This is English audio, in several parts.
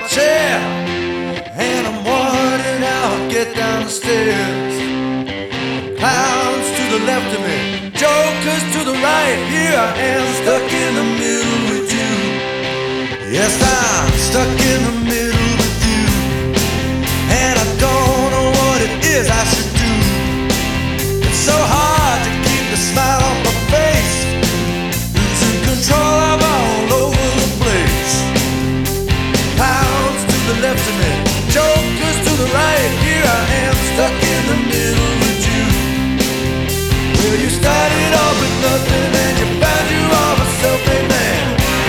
my chair, and I'm wondering how I'll get down the stairs. Clowns to the left of me, jokers to the right. Here I am, stuck in the middle with you. Yes, I'm stuck in the middle with you, and I don't know what it is I should do. It's so hard to keep the smile on my face, losing control, I'm all over the place. Clowns to the left of me, jokers to the right. Here I am, stuck in the middle with you. Well, you started off with nothing and you found you are a self-made man.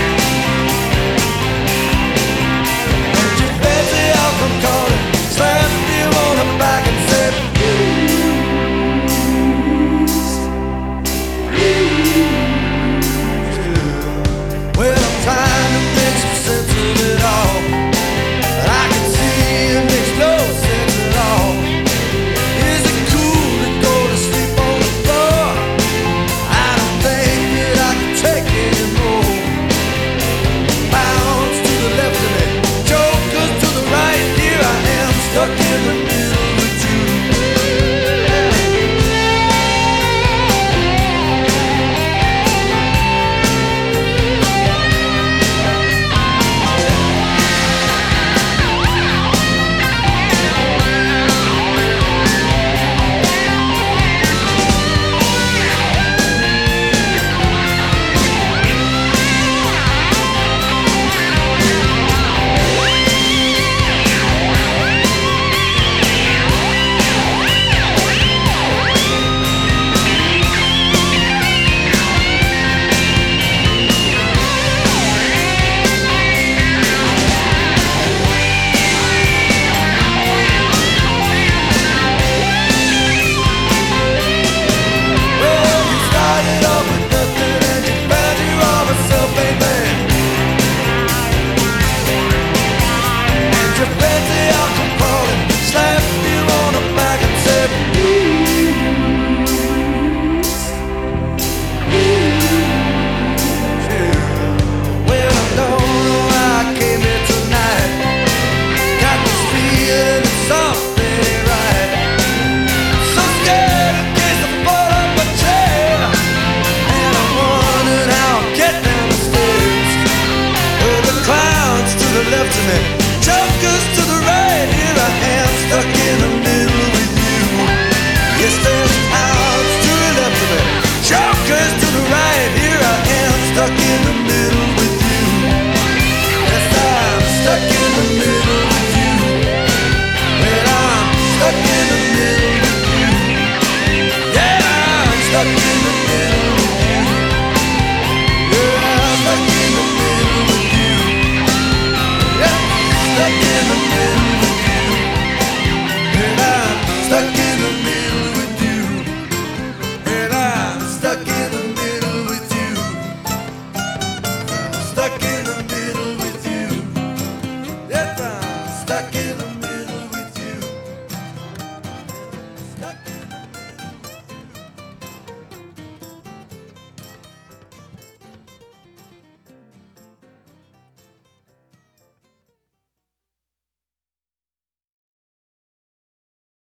And you fancy I'll come calling, slap you on the back and say, well, I'm trying to make some sense of it all, but I can see it makes no sense at all. Is it cool to go to sleep on the floor? I don't think that I can take anymore. Bounce to the left of me, jokers to the right. Here I am, stuck in the middle with you. Left of me, jokers to the right. Here I am, stuck in the middle with you. Yes, there's clouds to the left of me, jokers to the right. Here I am, stuck in the middle with you. Yes, I'm stuck in the middle with you. Well, I'm stuck in the middle with you. Yeah, I'm stuck in the middle with you. Yeah, I'm stuck in the middle with you. Stuck in the middle with you, and I'm stuck in the middle with you, and I'm stuck in the middle with you, stuck in the middle with you, yes, I'm stuck in